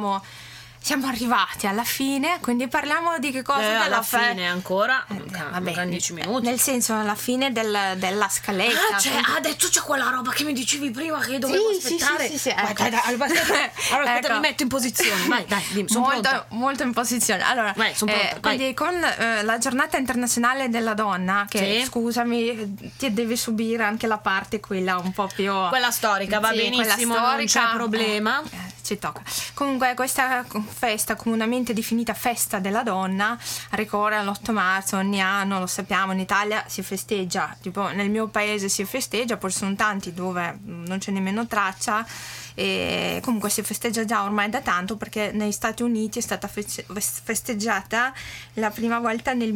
siamo arrivati alla fine, quindi parliamo di che cosa? Alla fine ancora, vabbè, mancano 10 minuti. nel senso alla fine della scaletta. Adesso c'è quella roba che mi dicevi prima che dovevo aspettare. Sì, Vai, ecco. dai, allora aspetta, Ecco. mi metto in posizione. Vai, dai, dimmi, sono pronta. Molto in posizione. Allora, Vai, son pronta, vai. quindi con la giornata internazionale della donna, che Sì. scusami, ti devi subire anche la parte quella un po' più Quella storica, va Sì, quella benissimo, non c'è storica, problema. ci tocca. Comunque questa festa, comunemente definita festa della donna, ricorre l'8 marzo ogni anno, lo sappiamo, in Italia si festeggia, tipo nel mio paese si festeggia, poi ci sono tanti dove non c'è nemmeno traccia, e comunque si festeggia già ormai da tanto, perché negli Stati Uniti è stata festeggiata la prima volta nel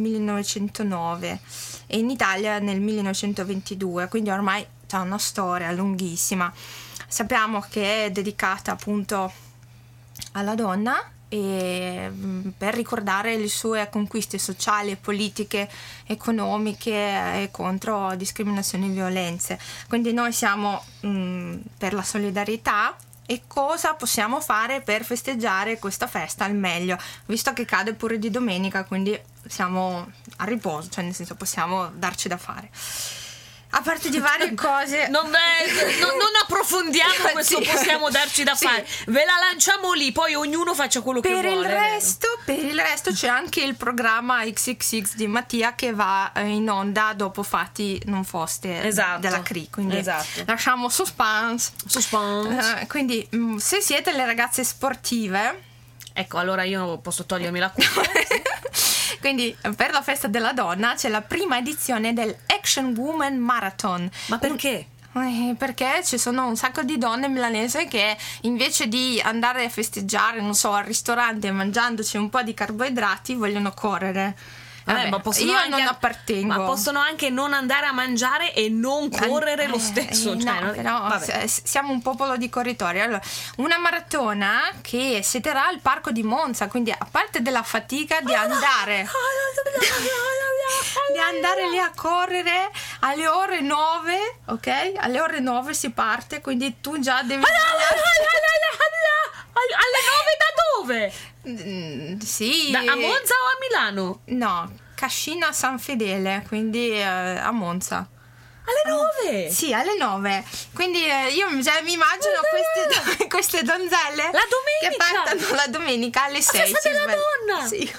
1909 e in Italia nel 1922, quindi ormai c'è una storia lunghissima. Sappiamo che è dedicata appunto alla donna per ricordare le sue conquiste sociali, politiche, economiche e contro discriminazioni e violenze. Quindi noi siamo per la solidarietà. E cosa possiamo fare per festeggiare questa festa al meglio, visto che cade pure di domenica, quindi siamo a riposo, cioè nel senso possiamo darci da fare. A parte di varie cose, non approfondiamo questo, sì. possiamo darci da fare. Ve la lanciamo lì, poi ognuno faccia quello che vuole. Per il resto c'è anche il programma XXX di Mattia che va in onda dopo Fatti non foste, esatto, della CRI, quindi esatto. Lasciamo suspense. Quindi se siete le ragazze sportive, ecco, allora io posso togliermi la cuffia. Quindi per la festa della donna c'è la prima edizione del Action Woman Marathon. Ma perché? Perché ci sono un sacco di donne milanesi che invece di andare a festeggiare, non so, al ristorante mangiandoci un po' di carboidrati, vogliono correre. Vabbè, ma io anche, non appartengo. Ma possono anche non andare a mangiare e non correre lo stesso. Cioè, no, però siamo un popolo di corritori. Allora, una maratona che si terrà al parco di Monza, quindi a parte della fatica di andare lì a correre alle ore 9, ok? Alle ore 9 si parte, quindi tu già devi alle 9 da dove? Sì. A Monza o a Milano? No, Cascina San Fedele, quindi a Monza. Alle 9? Sì, alle 9. Quindi io già mi immagino queste donzelle la domenica che partono la domenica alle 6. Festa della donna. Sì.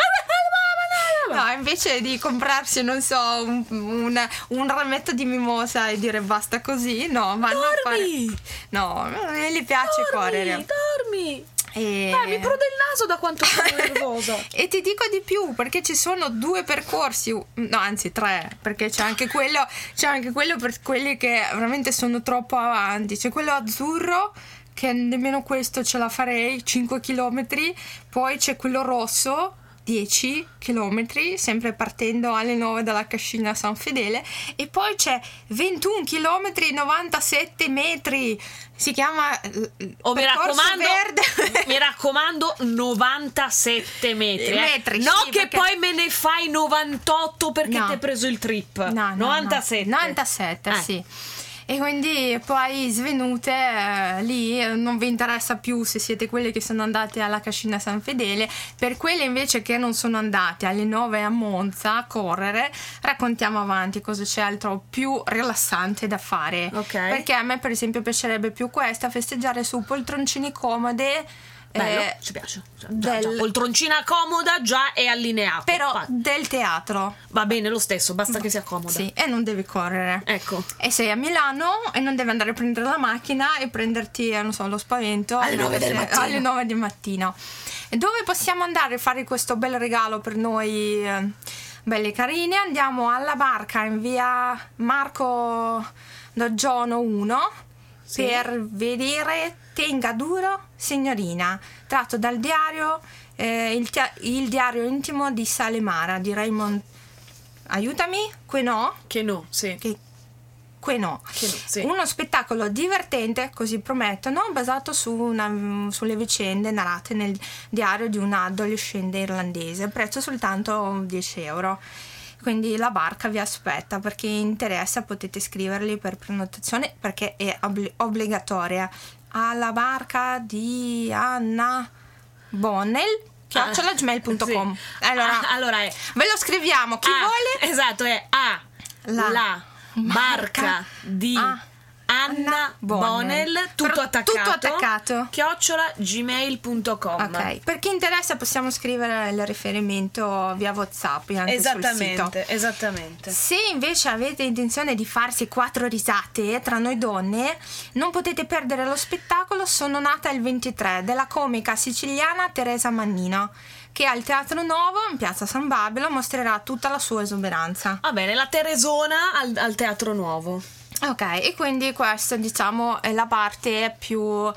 No, invece di comprarsi, non so, un rametto di mimosa e dire basta così, no, ma dormi. No, gli piace correre. Dormi. Mi prude il naso da quanto sono nervosa. E ti dico di più, perché ci sono 2 percorsi, no, anzi 3, perché c'è anche quello per quelli che veramente sono troppo avanti. C'è quello azzurro, che nemmeno questo ce la farei, 5 chilometri. Poi c'è quello rosso, 10 chilometri, sempre partendo alle 9 dalla Cascina San Fedele, e poi c'è 21 chilometri 97 metri, si chiama mi raccomando 97 metri, no, sì, che perché poi me ne fai 98 perché ti hai preso il trip. No, 97 sì. E quindi poi svenute lì non vi interessa più se siete quelli che sono andati alla Cascina San Fedele. Per quelle invece che non sono andate alle 9 a Monza a correre, raccontiamo avanti cosa c'è altro più rilassante da fare. Okay. Perché a me per esempio piacerebbe più questa, festeggiare su poltroncini comode. Bello, ci piace. Già, poltroncina comoda già è allineato. Però del teatro. Va bene lo stesso, basta che sia comoda. Sì, e non devi correre. Ecco. E sei a Milano e non devi andare a prendere la macchina e prenderti, non so, lo spavento alle 9 del mattino. Alle 9 del mattino. E dove possiamo andare a fare questo bel regalo per noi belli carini? Andiamo alla Barca in via Marco Doggiono 1. Sì. Per vedere Tenga duro signorina, tratto dal diario il diario intimo di Salemara di Raymond, aiutami, Queneau, sì. Queneau. Sì. Uno spettacolo divertente, così promettono, basato sulle vicende narrate nel diario di una adolescente irlandese, prezzo soltanto 10 euro. Quindi la Barca vi aspetta, per chi interessa potete scriverli per prenotazione perché è obbligatoria. Alla Barca di Anna Bonnell @gmail.com. Sì. Allora ve lo scriviamo, chi vuole. Esatto, è la barca di Anna Bonnell, tutto attaccato @gmail.com. Ok, per chi interessa possiamo scrivere il riferimento via WhatsApp anche sul sito. Esattamente. Se invece avete intenzione di farsi 4 risate tra noi donne, non potete perdere lo spettacolo Sono nata il 23 della comica siciliana Teresa Mannino, che al Teatro Nuovo in Piazza San Babilo mostrerà tutta la sua esuberanza. Va bene, la Teresona al Teatro Nuovo. Ok, e quindi questa diciamo è la parte più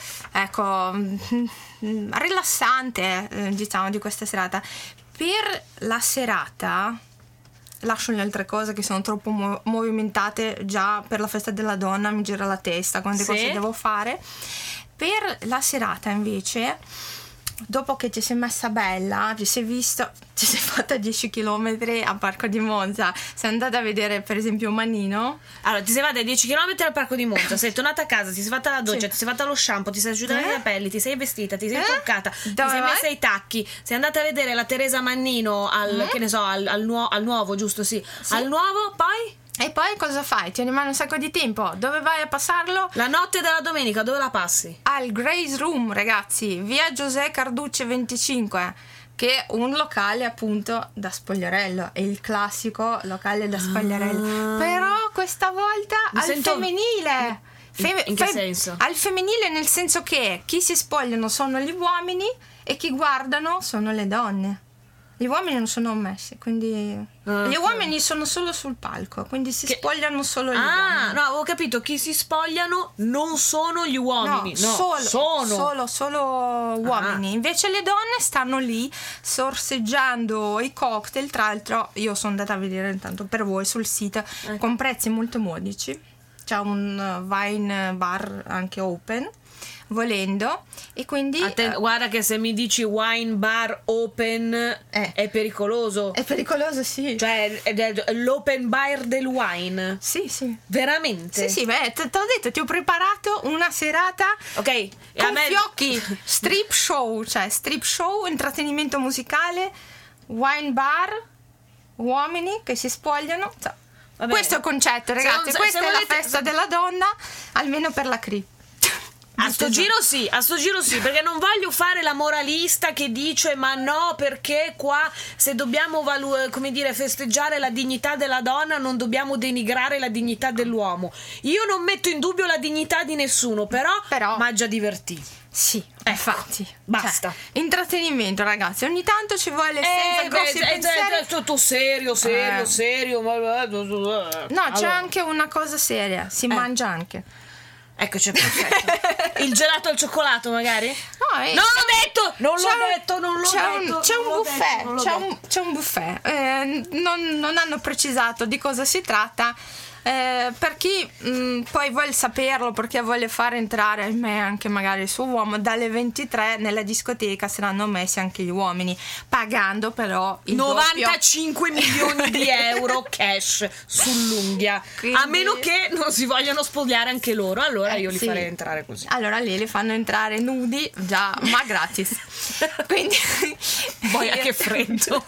rilassante diciamo di questa serata. Per la serata lascio le altre cose che sono troppo movimentate, già per la festa della donna mi gira la testa quante cose devo fare. Per la serata invece dopo che ti sei messa bella, ti sei fatta 10 km a Parco di Monza, sei andata a vedere per esempio Mannino. Allora, ti sei fatta 10 km al Parco di Monza, sei tornata a casa, ti sei fatta la doccia, ti sei fatta lo shampoo, ti sei asciugata i capelli, ti sei vestita, ti sei toccata, ti sei messa i tacchi, sei andata a vedere la Teresa Mannino che ne so, al nuovo, giusto? Sì. Al nuovo, poi? E poi cosa fai? Ti rimane un sacco di tempo. Dove vai a passarlo? La notte della domenica, dove la passi? Al Grace Room, ragazzi, via Giuseppe Carducci 25, che è un locale appunto da spogliarello, è il classico locale da spogliarello. Però questa volta femminile. In che senso? Al femminile, nel senso che chi si spogliano sono gli uomini e chi guardano sono le donne. Gli uomini non sono ammessi, quindi gli uomini sono solo sul palco, quindi si spogliano solo gli uomini. No, avevo capito, chi si spogliano non sono gli uomini, solo uomini. Invece le donne stanno lì sorseggiando i cocktail. Tra l'altro io sono andata a vedere intanto per voi sul sito con prezzi molto modici. C'è un wine bar anche open, volendo, e quindi guarda che se mi dici wine bar open è pericoloso. È pericoloso, sì. Cioè è l'open bar del wine. Sì. Veramente? Sì, beh, te l'ho detto, ti ho preparato una serata con fiocchi, strip show, intrattenimento musicale, wine bar, uomini che si spogliano. Questo è il concetto, ragazzi. Questa è la festa della donna, almeno per la CRI. A sto giro sì, perché non voglio fare la moralista che dice ma no, perché qua se dobbiamo festeggiare la dignità della donna non dobbiamo denigrare la dignità dell'uomo. Io non metto in dubbio la dignità di nessuno, però m'ha già divertito. Sì, infatti. Basta. Intrattenimento, ragazzi, ogni tanto ci vuole senza grossi pensieri. È tutto serio. No, c'è anche una cosa seria, si mangia anche. Ecco, c'è perfetto. Il gelato al cioccolato, magari? No, non l'ho detto. C'è un buffet. Non hanno precisato di cosa si tratta. Per chi poi vuole saperlo, perché vuole fare entrare me anche magari il suo uomo, dalle 23 nella discoteca saranno messi anche gli uomini, pagando però il 95 milioni di euro cash sull'unghia. Quindi, a meno che non si vogliano spogliare anche loro, allora io li farei entrare così. Allora lì li fanno entrare nudi, già, ma gratis. Quindi poi che freddo.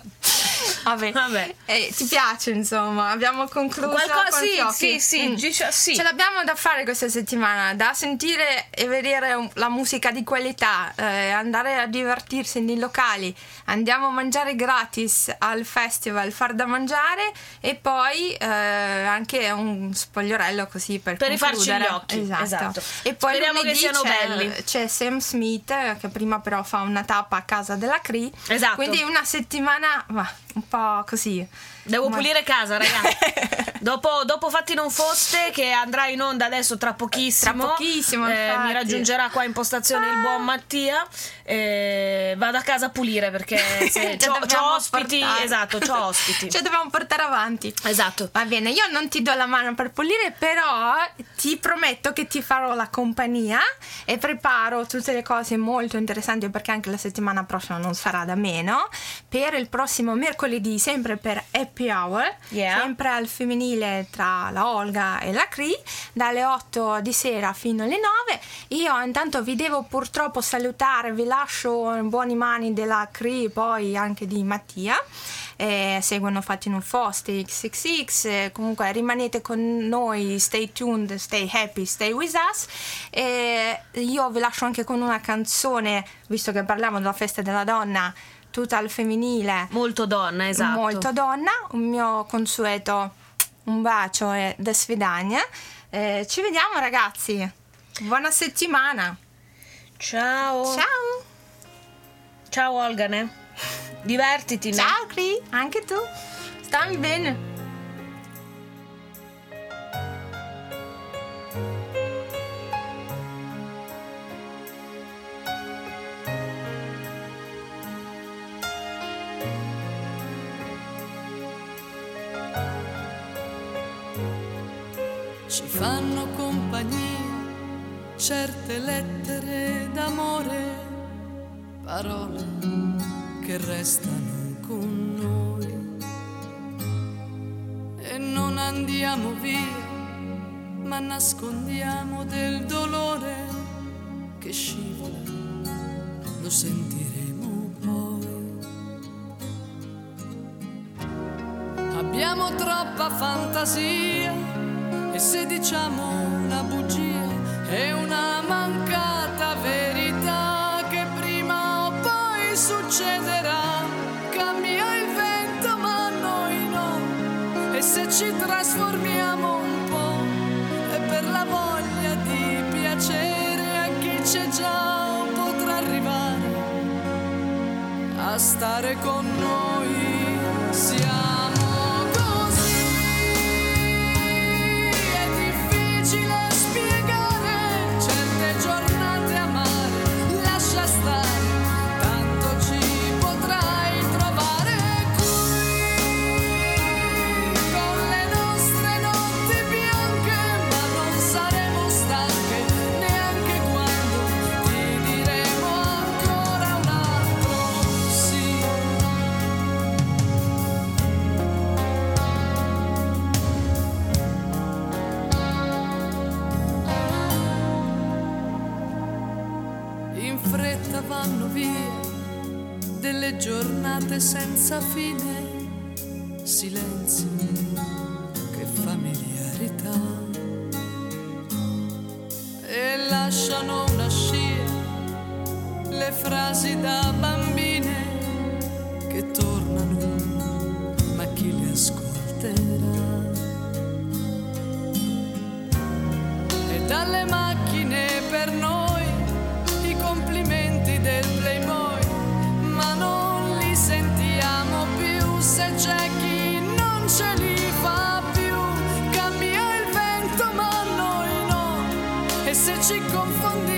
Vabbè. Ti piace, insomma, abbiamo concluso. Sì. Ce l'abbiamo da fare questa settimana, da sentire e vedere la musica di qualità, andare a divertirsi nei locali, andiamo a mangiare gratis al festival Far da Mangiare, e poi anche un spogliarello così per rifarci gli occhi. Esatto. E poi speriamo che siano belli. C'è Sam Smith che prima però fa una tappa a casa della CRI. Esatto. Quindi una settimana un po' così. Devo pulire casa, ragazzi. Dopo Fatti non foste, che andrà in onda adesso tra pochissimo. Mi raggiungerà qua in postazione il buon Mattia. Vado a casa a pulire perché c'ho ospiti. Esatto, c'ho ospiti. Ci dobbiamo portare avanti. Esatto. Va bene, io non ti do la mano per pulire, però ti prometto che ti farò la compagnia e preparo tutte le cose molto interessanti, perché anche la settimana prossima non sarà da meno, per il prossimo mercoledì, sempre per Happy Hour, sempre al femminile tra la Olga e la Cri, dalle 8 di sera fino alle 9. Io intanto vi devo purtroppo salutare, vi lascio in buone mani della Cri, poi anche di Mattia. Seguono Fatti non foste, XXX, comunque rimanete con noi, stay tuned, stay happy, stay with us. Io vi lascio anche con una canzone, visto che parliamo della festa della donna, tutta al femminile, molto donna, esatto, molto donna, un mio consueto un bacio e da svidania. Ci vediamo, ragazzi, buona settimana, ciao Olgane, divertiti. Ciao Cri, anche tu, stammi bene. Ci fanno compagnia certe lettere d'amore, parole che restano con noi e non andiamo via, ma nascondiamo del dolore che scivola, lo sentiremo poi. Abbiamo troppa fantasia e se diciamo una bugia è una mancata verità che prima o poi succederà. Cambia il vento ma noi no, e se ci trasformiamo un po' è per la voglia di piacere a chi c'è già o potrà arrivare a stare con noi. Siamo così, è difficile spiegare certe giornate amare, lascia stare, tanto ci potrai trovare qui, con le nostre notti bianche, ma non saremo stanche neanche quando ti diremo ancora un altro sì. In fretta vanno via delle giornate senza fine, silenzio, che familiarità, e lasciano una scia le frasi da bambine che tornano, ma chi le ascolterà? E dalle macchine per noi i complimenti del Playboy, ma non li sentiamo più se c'è chi non ce li fa più. Cambia il vento ma noi no, e se ci confondiamo